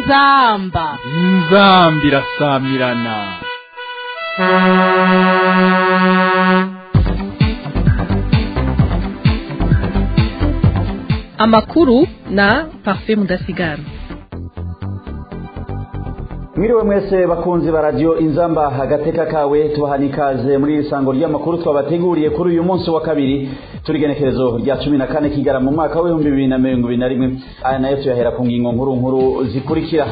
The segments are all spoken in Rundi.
inzamba irasamirana. Amakuru na Parfait Mudasigara. Mwiriwe mwese bakunzi ba radio Inzamba agateka kawe tubahani ikaze muri isango ry'amakuru twabateguriye kuri uyu munsi wa kabiri turigenekerezo rya 14 kigara mu mwaka wa 2021. Aya nayo tuyahera ku ngingo nkuru zikurikira.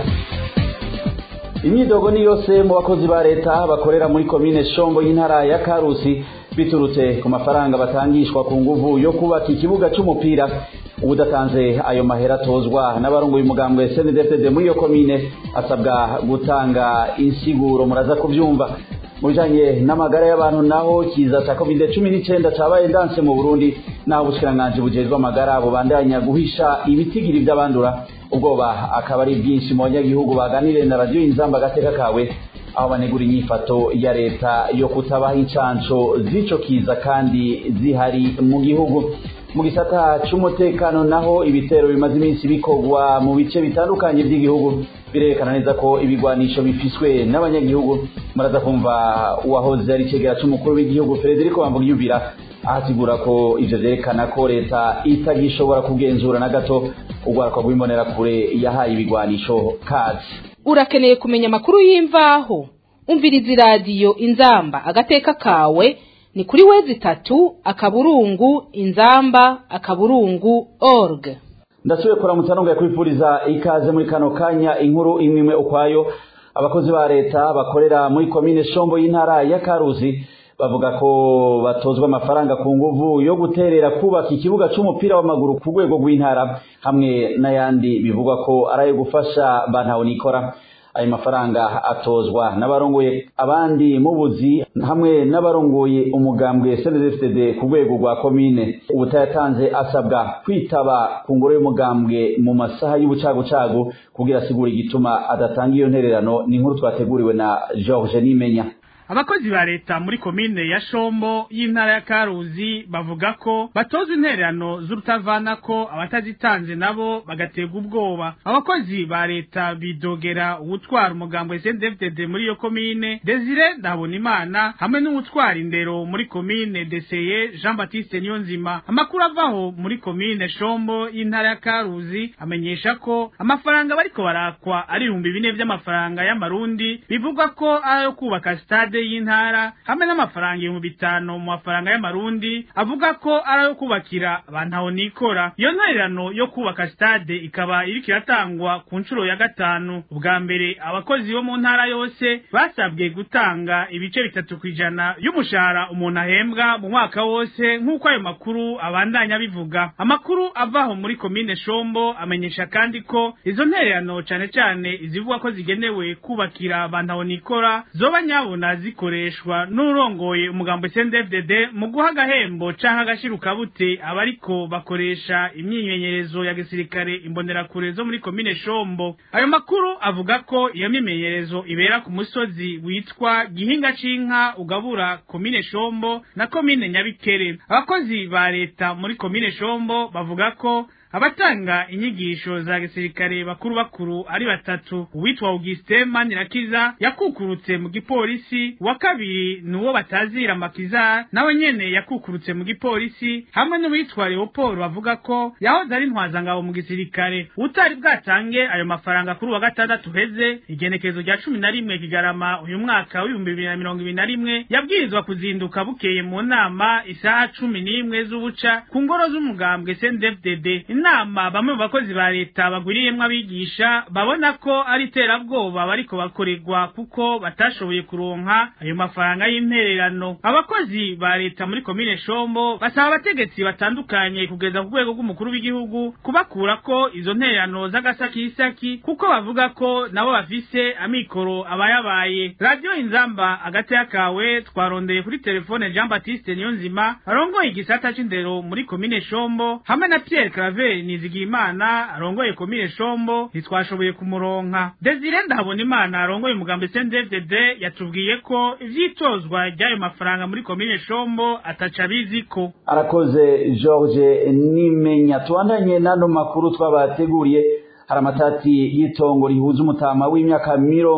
Imyidogo ni yose mu bakozi ba leta bakorera muri commune Shombo y'intara ya Karusi biturutse ku mafaranga batangishwa ku nguvu yo kubaka ikibuga cy'umupira. Udatanze ayo mahera tozwa n'abarongoye umugambwe CNDD muri yo commune asabwa gutanga insiguro muraza kuvyumva. Mujanye n'amagara y'abantu naho kiza ca COVID-19 cabaye ndanse mu Burundi naho ubushikiranganje bujejwe amagara bubandanya guhisha ibitigiri by'abandura ubwoba akaba ari byinshi mu banyagihugu baganire na radio Inzamba agateka kawe aho banegura inyifato ya leta yo kutabaha incanco zico kiza kandi zihari mu gihugu. Mu gisata cy'umutekano naho ibitero bimaze iminsi bikogwa mu bice bitandukanye by'igihugu birerekana neza ko ibigwanisho bifiswe n'abanyagihugu. Muraza kumva uwahoze ari cegera cy'umukuru w'igihugu Frederico Bambugiyumvira ahasigura ko ivyo vyerekana ko leta itagishobora kugenzura na gato ugwarako rw'imbonera kure yahaye ibigwanisho kazi. Urakeneye kumenya amakuru y'imvaho umviriza radio Inzamba agateka kawe ni kuri wezi 3 akaburungu inzamba akaburungu org. Ndasubiye kuramutsa nonga kwifuriza ikaze muri kano kanya inkuru imwe ukwayo. Abakozi ba leta bakorera muri commune Shombo y'intara ya Karusi bavuga ko batozwa amafaranga ku nguvu yo guterera kubaka ikibuga cy'umupira w'amaguru ku rwego rw'intara hamwe n'ayandi bivugwa ko arayo gufasha bantaho nikora. Ayo mafaranga atozwa n'abarongoye abandi mu buzi hamwe n'abarongoye umugambwe CNDD ku rwego rwa commune. Ubutayatanze asabwa kwitaba ku ngoro y'umugambwe mu masaha y'ubucagucagu kugira asigura igituma adatanga iyo ntererano. Ni inkuru twateguriwe na George Nimenya. Abakozi ba leta muri komine ya Shombo y'intara ya Karuzi bavuga ko batozwa intererano z'urutavana ko abatazitanze nabo bagategwa ubwoba. Abakozi ba leta bidogera ubutwara umugambwe CNDD muri yo komine Desire Ndabonimana hamwe n'ubutwara indero muri komine Deseye Jean Baptiste Niyonzima. Amakuru avaho muri komine Shombo y'intara ya Karuzi amenyesha ko amafaranga bariko barakwa ari 4,000 by'amafaranga y'amarundi bivugwa ko ayo kubaka stade y'intara hamwe n'amafaranga 5,000 mu mafaranga y'amarundi avuga ko arayo kubakira bantaho nikora. Iyo ntererano yo kubaka stade ikaba iriko iratangwa ku ncuro ya 5. Ubwa mbere abakozi bo mu ntara yose basabwe gutanga ibice 3% y'umushahara umuntu ahembwa mu mwaka wose nk'uko ayo makuru abandanya bivuga. Amakuru avaho muri commune Shombo amenyesha kandi ko izo ntererano cyane izivuga ko zigenewe kubakira bantaho nikora zoba nyabona zikoreshwa n'urongoye umugambo CNDD mu guha agahembo canke agashiruka bute abariko bakoresha imyimenyerezo ya gisirikare imbonerakure zo muri commune Shombo. Ayo makuru avuga ko iyo myimenyerezo ibera ku musozi witwa Gihinga Cinka ugabura commune Shombo na commune Nyabikere. Abakozi ba leta muri commune Shombo bavuga ko abatanga inyigisho za gisirikare bakuru ari 3. Uwitwa Augustin Manirakiza yakukurutse mu gipolisi, wa kabiri nuwo batazira Makiza nawe nyene yakukurutse mu gipolisi, hamwe n'uwitwa Leopold bavuga ko yahoze ari ntwazangabo mu gisirikare. Utari bwatange ayo mafaranga kuri wa 6 heze igenekezo rya 11 kigarama uyu mwaka wa 2021 yabwirizwa kuzinduka bukeye mu nama isaha 11 z'ubuca ku ngoro z'umugambwe CNDD. Inama bamwe mu bakozi ba leta bagwiriyemwe abigisha babona ko ari terabwoba bariko bakorerwa kuko batashoboye kuronka ayo mafaranga y'intererano. Abakozi ba leta muri commune Shombo basaba abategetsi batandukanye kugeza ku rwego rw'umukuru w'igihugu kubakura ko izo ntererano z'agasakisaki kuko bavuga ko nabo bafise amikoro abayabaye. Radio Inzamba agateka kawe twarondeye kuri telefone Jean Baptiste Niyonzima arongoye igisata c'indero muri commune Shombo hamwe na Pierre Claver Nizigimana arongoye commune Shombo ntitwashoboye kumuronka. Desire Ndabonimana arongoye umugambi CNDD yatubwiye ko ivyitozwa ry'ayo mafaranga muri commune Shombo ataca biziko. Arakoze George Nimenya. Tuandanye nano makuru twabateguriye hari amatati y'itongo rihuza umutama w'imyaka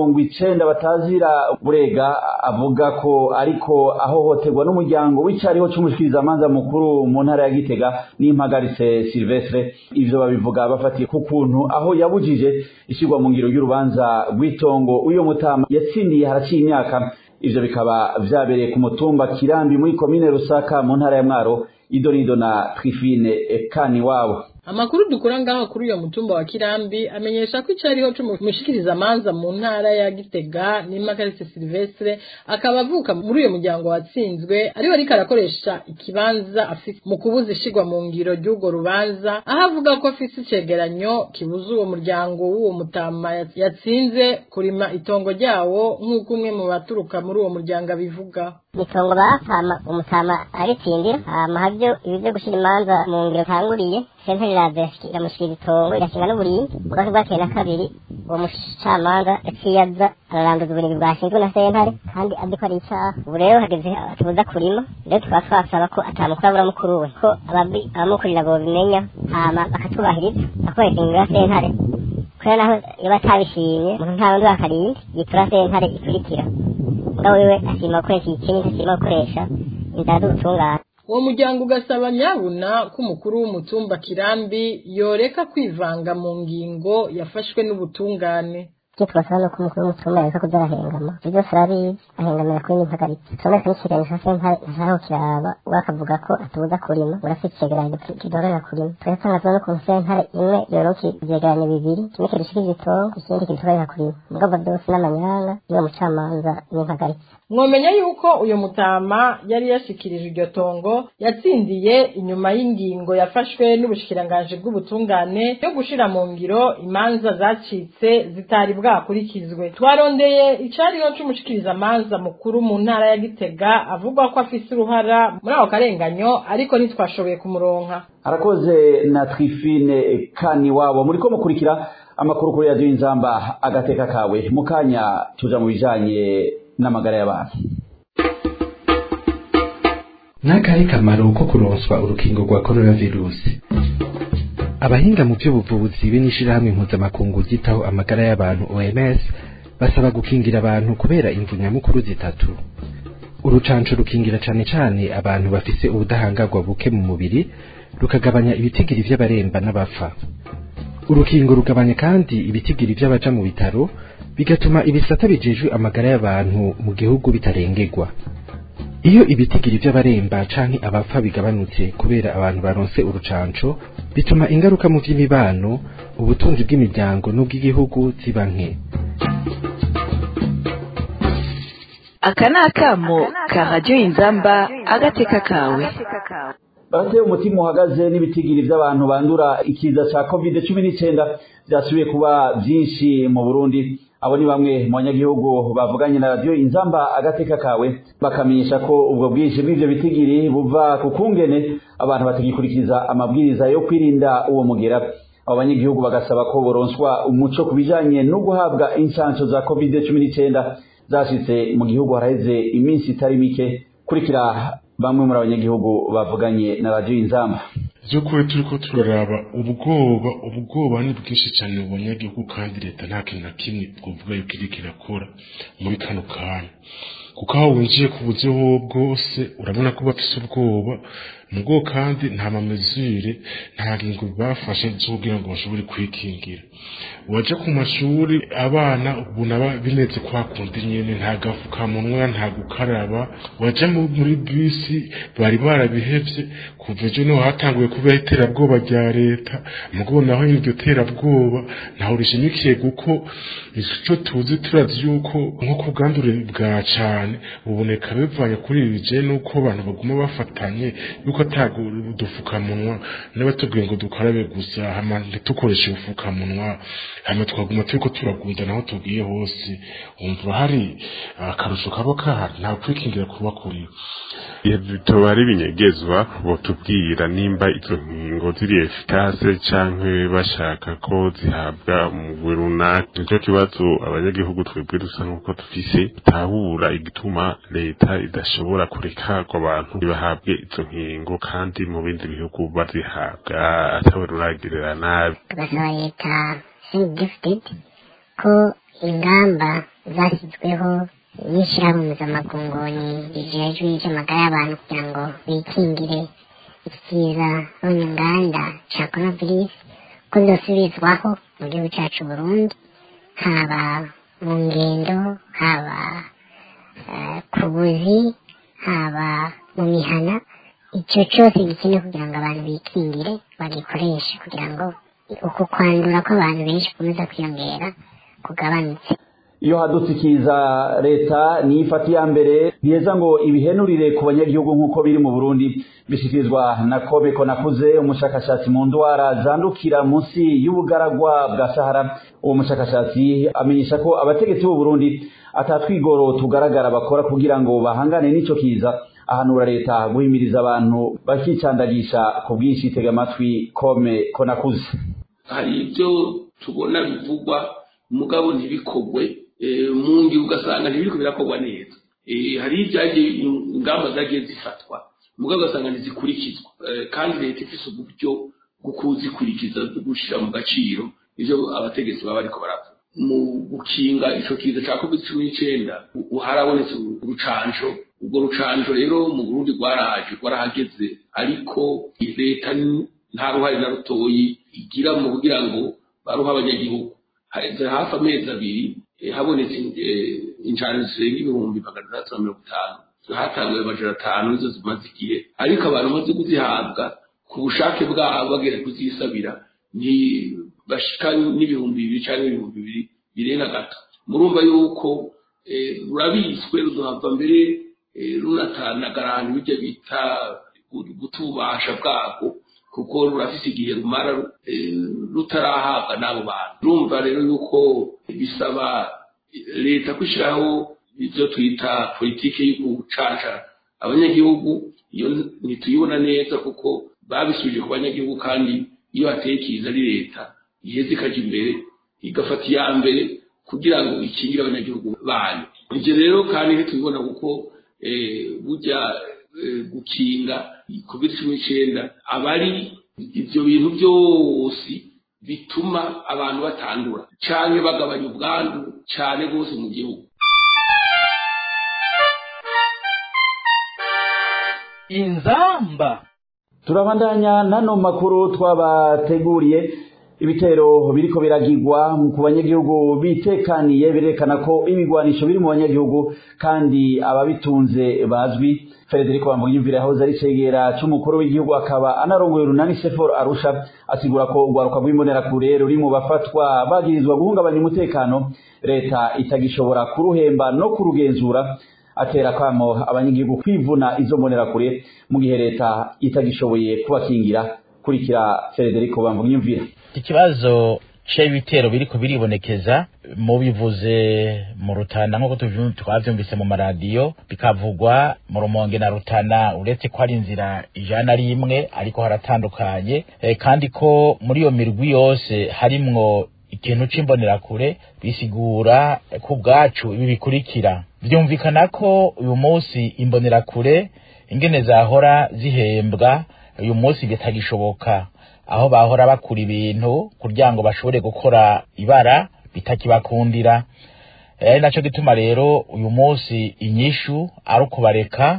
90 batazira burega avuga ko ariko ahohoterwa n'umuryango w'icariho c'umushikirizamanza mukuru mu ntara ya Gitega n'impagaritse Silvestre. Ivyo babivuga bafatiye ku kuntu aho yabujije ishirwa mu ngiro y'urubanza rw'itongo uyo mutama yatsindiye haraciye imyaka. Ivyo bikaba vyabereye ku mutumba Kirambi muri komine Rusaka mu ntara ya Mwaro. Idonido na Trifine Kaniwabo. Amakuru dukura ngaho kuri uyo mutumba wa Kirambi amenyesha ko icariho c'umushikirizamanza mu ntara ya Gitega n'Impagaritse Silvestre akaba avuka muri uyo muryango watsinzwe ariho ariko arakoresha ikibanza afite mu kubuza ishigwa mu ngiro ry'ugo rubanza, aho avuga ko afise icegeranyo kibuza uwo muryango w'uwo mutama yatsinze kurima itongo ryawo nk'uko umwe mu baturuka muri uwo muryango abivuga. Itongo bafama umutama aritsindira havyo ibivyo gushira imanza mu ngiro tanguriye sentare iramushikira itongo irashinga n'uburinzi ubwako bwateye na kabiri uwo mucamanza yaciyaza araranduza uburinzi bwashinzwe na sentare kandi azi ko ari icaha. Ubu rero hageze atubuza kurima, rero tukaba twasaba ko atamukuru abura mukuru we ko abamukurira bobimenya hama bakatubahiriza bakoresha ingingo ya sentare kubera naho iyo batabishimye umuntu nta wundi wakarindi yitura sentare ikurikira ngaho wewe asima gukoresha ikinyi asima gukoresha inzira z'ubutungane. Uwo muryango ugasaba nyabuna ko umukuru w'umutumba Kirambi yoreka kwivanga mu ngingo yafashwe n'ubutungane. Icyo twasaba nuko umukuru w'umutumba yareka kuza arahengama, ibyo byose arabizi ahengamira kuri n'impagaritse. Someka n'ikiganiro ca sentare ntaho kiraba wakavuga ko atubuza kurima urafite icegeranyo kidorera kurima. Turatangazwa n'ukuntu sentare imwe yoroka ivyegeranyo bibiri, kimwe kidushikiriza itongo ikindi kidutorera kurima, mugabo byose n'amanyanga y'uwo mucamanza n'impagaritse. Mwomenya yuko uyo mutama yari yashikirije iryo tongo yatsindiye inyuma y'ingingo yafashwe n'ubushikiranganje bw'ubutungane yo gushira mu ngiro imanza zacitse zitari bwakurikizwe. Twarondeye icariho c'umushikirizamanza mukuru mu ntara ya Gitega avuga ko afise uruhara muri ako karenganyo ariko ntitwashoboye kumuronka. Arakoze na Trifine Kaniwabo. Muriko mukurikira amakuru kuri Radio Inzamba agateka kawe. Mukanya tuja mu bijanye n'amagara y'abantu. Nakahe kamaro ko kuronswa urukingo rwa coronavirus? Abahinga mu by'ubuvuzi b'inishirahamwe mpuzamakungu ryitaho amagara y'abantu OMS basaba gukingira abantu kubera imvu nyamukuru zitatu. Urucanco rukingira cane abantu bafise ubudahangarwa buke mu mubiri, rukagabanya ibitigiri vy'abaremba n'abapfa. Urukingo rugabanya kandi ibitigiri vy'abaja mu bitaro, bigatuma ibisata bijejwe amagara y'abantu mu gihugu bitarengerwa. Iyo ibitigiri vy'abaremba canke abapfa bigabanutse kubera abantu baronse urucanco, bituma ingaruka mu vy'imibano, ubutunzi bw'imiryango n'ubw'igihugu ziba nke. Aka ni akamo ka Radio Inzamba agateka kawe. Barateye umutima uhagaze n'ibitigiri vy'abantu bandura ikiza ca COVID-19 vyasubiye kuba vyinshi mu Burundi. Abo ni bamwe mu banyagihugu bavuganye na Radio Inzamba agateka kawe bakamenyesha ko ubwo bwinshi bw'ivyo bitigiri buva ku kungene abantu batagikurikiza amabwiriza yo kwirinda uwo mugera. Abo banyagihugu bagasaba ko boronswa umuco kubijanye no guhabwa incanco za COVID-19 zashitse mu gihugu haraheze iminsi itari mike. Kurikira bamwe muri abanyagihugu bavuganye na Radio Inzamba. Byukuri turiko turaraba ubwoba ni bwinshi cyane mu banyagihugu kandi leta nta kintu na kimwe twovuga yuko iriko irakora muri kano kanya, kuko aho winjiye ku buziho bwose urabona ko bafise ubwoba mugo kandi nta mamezure nta ngingo bafashe zo kugira ngo bashobore kwikingira. Waje ku mashuri abana ubu naba bimeze kwa kundi nyene nta gafukamunwa nta gukaraba. Waje muri bisi bari barabihevye kuva ejo no hatanguye kuba iterabwoba rya leta, mugo naho iryo terabwoba naho rishimikiye guko ico tuzi turazi yuko nko kubwandure bwa cane uboneka bivanye kuri ibije nuko abantu baguma bafatanye yuko atagudufukamunwa n'abatubwiye ngo dukarabe gusa hama ntitukoreshe ubufukamunwa hama twaguma turiko turagunda naho tugiye hose. Umva hari akarusho kabo kahari nta kwikingira kuba kuri bitoba ari binyegezwa botubwira nimba izo nkingo ziri efficace canke bashaka ko zihabwa mu runaka. Nicyo kibazo abanyagihugu twebwe dusa nk'uko dufise tahura igituma leta idashobora kureka ko abantu bahabwe izo nkingo kandi mu bindi bihugu bazihabwa atawe ruragirira nabi. Tugasaba leta gifted ko ingamba zashyizweho n'ishyirahamwe mpuzamakungu rijejwe iby'amagara y'abantu kugira ngo bikingire ikiza n'inganda cya coronavirus ko zosubizwaho mu gihugu cyacu Burundi, haba mu ngendo, haba ku buzi, haba mu mihana. Icyo cyose gikenewe kugira ngo abantu bikingire bagikoreshe kugira ngo uko kwandura kw'abantu benshi gukomeza kwiyongera kugabanutse. Iyo hadutse ikiza leta ni ifata iya mbere biheza ngo ibihenurire ku banyagihugu nk'uko biri mu Burundi, bishikirizwa na Kobe Konakuze, umushakashatsi mu ndwara zandukira munsi y'ubugaragwa bwa Sahara. Uwo mushakashatsi amenyesha ko abategetsi b'u Burundi atatwigoro tugaragara bakora kugira ngo bahangane n'ico kiza. Ahanura leta guhimiriza abantu bakicandagisha ku bwinshi. Tega amatwi Kobe Konakuze. Hari ibyo tubona bivugwa mugabo ntibikogwe mu ngiro, ugasanga ntibiriko birakorwa neza. Hari ibyagiye ingamba zagiye zifatwa mugabo ugasanga ntizikurikizwa, kandi leta ifise uburyo bwo kuzikurikiza gushira mu gaciro ivyo abategetsi baba bariko baravuga. Mu gukinga ico kiza ca COVID-19 harabonetse urucanco. Ubwo rucanco rero mu Burundi rwarahageze, ariko leta nta ruhare na rutoyi igira mu kugira ngo baruha abanyagihugu. Haheze hafi amezi abiri habonetse incanco zirenga 350, hatanguye amajana 5 nizo zimaze igihe, ariko abantu bamaze kuzihabwa ku bushake bwabo bagera kuzisabira ni bashika n'ibihumbi 2 cyangwa 2,000 birenga gato. Murumva yuko rurabiswe ruzohava mbere runatanagarana ibyo bita gutubasha bwabo, kuko rurafise igihe rumara rutarahabwa n'abo bantu. Urumva rero yuko bisaba leta kwishiraho ibyo twita politike yo gucaca abanyagihugu. Iyo ntituyibona neza kuko babisubije ku banyagihugu, kandi iyo hateye ikiza ari leta iheze ikaja imbere igafata iya mbere kugira ngo ikingire abanyagihugu bayo. Ivyo rero kandi ntitubibona kuko burya gukinga COVID-19 abari ivyo bintu byose bituma abantu batandura cyane bagabanya ubwandu cyane gose mu gihugu. Inzamba turabandanya nano makuru twabateguriye. Ibitero biriko biragirwa ku banyagihugu bitekaniye birekana ko ibigwanisho biri mu banyagihugu kandi ababitunze bazwi. Frederico Bamvugimvira yahoze ari cegera c'umukuru w'igihugu akaba anarongoye urunani Sefor Arusha, asigura ko urwaruka rw'imbonerakure ruri mu bafatwa bagirizwa guhungabanya umutekano, leta itagishobora kuruhemba no kurugenzura. Atera kwamo abanyagihugu kwivuna izo mbonerakure mu gihe leta itagishoboye kubakingira. Kurikira Frederico Bamvugimvira. Ikibazo c'ibitero biriko biribonekeza mu bivuze mu Rutana nk'uko twavyumvise mu maradiyo, bikavugwa mu Rumonge na Rutana, uretse ko ari inzira ijana rimwe ariko haratandukanye, kandi ko muri iyo mirwi yose harimwo ikintu c'imbonerakure. Bisigura ku bwacu ibi bikurikira: vyumvikana ko uyu munsi imbonerakure ingene zahora zihembwa uyu munsi bitagishoboka, aho bahora bakura ibintu kugira ngo bashobore gukora ibara bitakibakundira. Naco gituma rero uyu munsi inyishu ari ukubareka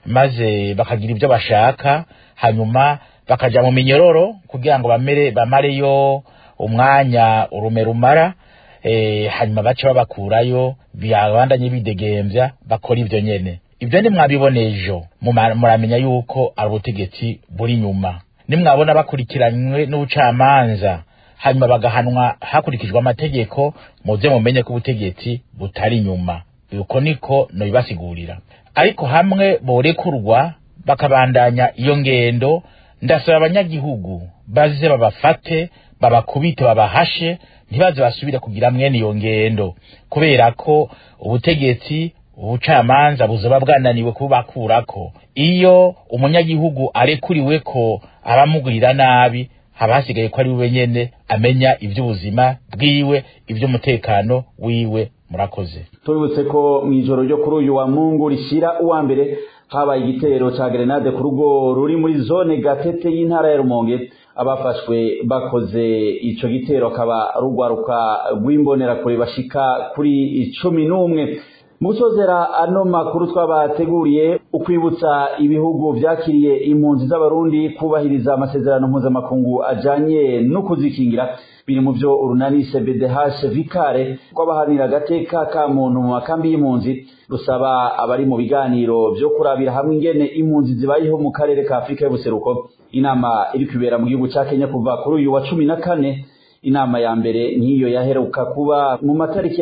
maze bakagira ibyo bashaka, hanyuma bakaja mu minyororo kugira ngo bamareyo umwanya urume rumara, hanyuma bace babakurayo byabandanye bidegembya bakora ibyo nyene. Ibyo ni mwabibonejo muramenya yuko ari ubutegetsi buri nyuma. Nimwabona bakurikiranywe n'ubucamanza hanyuma bagahanwa hakurikijwe amategeko, muze mumenye ko ubutegetsi butari nyuma. Uko niko no bibasigurira. Ariko hamwe borekurwa bakabandanya iyo ngendo, ndasaba abanyagihugu baze babafate, babakubite, babahashe, ntibaze basubira kugira mwene iyo ngendo, kubera ko ubutegetsi ubucamanza buzoba bwananiwe kubakurako. Iyo umunyagihugu arekuriwe ko abamugurira nabi, habasigaye ko ari we nyene amenya ivy'ubuzima bwiwe, ivy'umutekano wiwe murakoze. Tubibutse ko mw'ijoro ryo kuri uyu wa Mungu rishira uwa mbere habaye igitero ca grenade ku rugo ruri muri zone Gatete y'intara ya Rumonge. Abafashwe bakoze ico gitero akaba rugwaruka rw'imbonera kure bashika kuri 11. Mu gusozera ano makuru twabateguriye ukwibutsa ibihugu vyakiriye impunzi z'abarundi kubahiriza amasezerano mpuzamakungu ajanye no kuzikingira biri mu vyo urunani CBDH Vikare kwabahanira agateka ka muntu mu makambi y'impunzi rusaba abari mu biganiro vyo kurabira hamwe ingene impunzi zibayeho mu karere ka Afrika y'ubuseruko. Inama iri kwibera mu gihugu ca Kenya kuva kuri uyu wa 14. Inama ya mbere nk'iyo yaheruka kuba mu matariki ya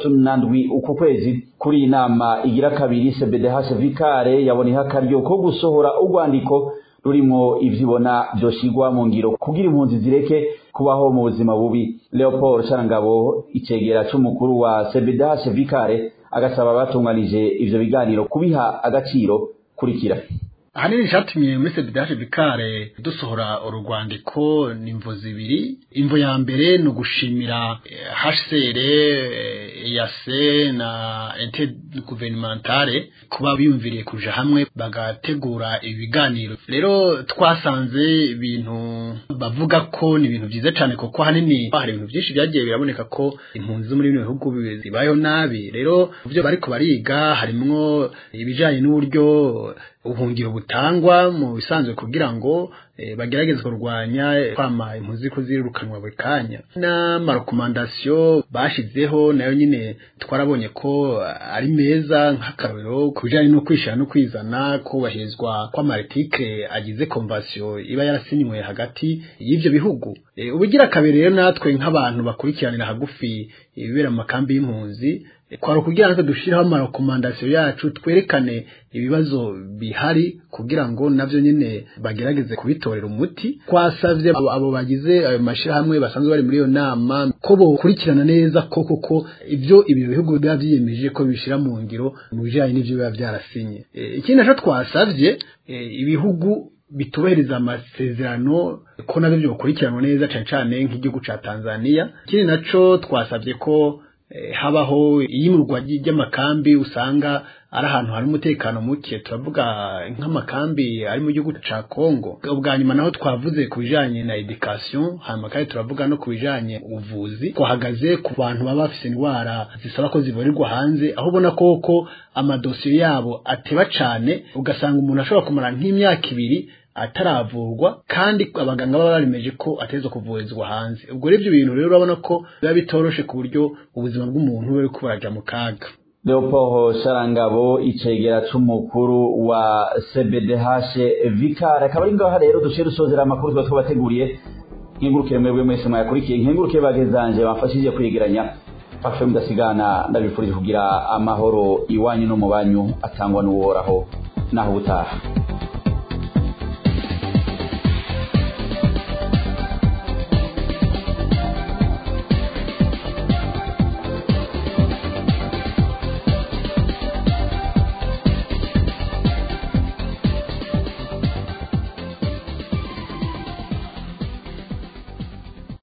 6 uku kwezi. Kuri inama igira kabiri CBDH Vikare yaboniha akaryo ko gusohora urwandiko rurimo ivyibona vyoshigwa mu ngiro kugira impunzi zireke kubaho mu buzima bubi. Leopold Sharangabo icegera c'umukuru wa CBDH Vikare agasaba abatunganije ivyo biganiro kubiha agaciro kurikira. Ahanini cyatumye muri CBDH Vikare dusohora urugwandiko n'imvo zibiri. Imvo ya mbere ni ugushimira HCR, EAC na intergouvernementale kuba biyumviriye kuja hamwe bagategura ibiganiro. Rero twasanze ibintu bavuga ko ni ibintu byiza cyane kuko hanini hari ibintu byinshi byagiye biraboneka ko impunzi zo muri bino bihugu zibayeho nabi. Rero byo bariko bariga harimwo ibijanye n'uburyo ubuhungiro butangwa mu bisanzwe kugira ngo bagerageze kurwanya kwama impunzi ko zirukanwa buri kanya. N'amarekomandasiyo bashizeho nayo nyine twarabonye ko ari meza, nk'akarorero kubijanye no kwishira no kwizana, kubahezwa kw'amaretike agize konvasiyo iba yarasinywe hagati y'ivyo bihugu. Ubugira kabiri rero natwe nk'abantu bakurikiranira hagufi ibibera mu makambi y'impunzi kwaro kugira ngo dushiraho amarekomandasiyo yacu twerekane ibibazo bihari kugira ngo navyo nyene bagerageze kubitorera umuti. Twasavye abo bagize ayo mashirahamwe basanzwe bari muri iyo nama ko bokurikirana neza koko ivyo ibi bihugu biba vyiyemeje ko bishira mu ngiro mu bijanye n'ivyo biba vyarasinye. Ikindi naco twasavye ibihugu bitubahiriza amasezerano ko navyo byokurikirana neza cane nk'igihugu ca Tanzania. Ikindi naco twasavye ko habaho iyimurwa ry'amakambi usanga ari ahantu hari umutekano muke, turavuga nk'amakambi ari mu gihugu ca Kongo. Ubwa nyuma naho twavuze ku bijanye na education, hanyuma kandi turavuga no ku bijanye ubuvuzi. Twahagaze ku bantu baba bafise indwara zisaba ko zivurirwa hanze, aho ubona koko amadosiye yabo ateba cane, ugasanga umuntu ashobora kumara nk'imyaka 2 ataravurwa kandi abaganga baba barimeje ko ateza kuvurizwa hanze. Ubwo rero ibyo bintu rero urabona ko biba bitoroshe ku buryo ubuzima bw'umuntu buri kubaraja mu kaga. Leopold Sharangabo icegera c'umukuru wa CBDH Vikare akaba ari ngaho rero dushye dusozera amakuru twabateguriye. Nkengurukire mwebwe mwese mwayakurikiye, nkengurukire bagezanje bafashije kwegeranya. Parfait Mudasigana ndabifurije kugira amahoro iwanyu no mu banyu atangwa n'uworaho naho utaha.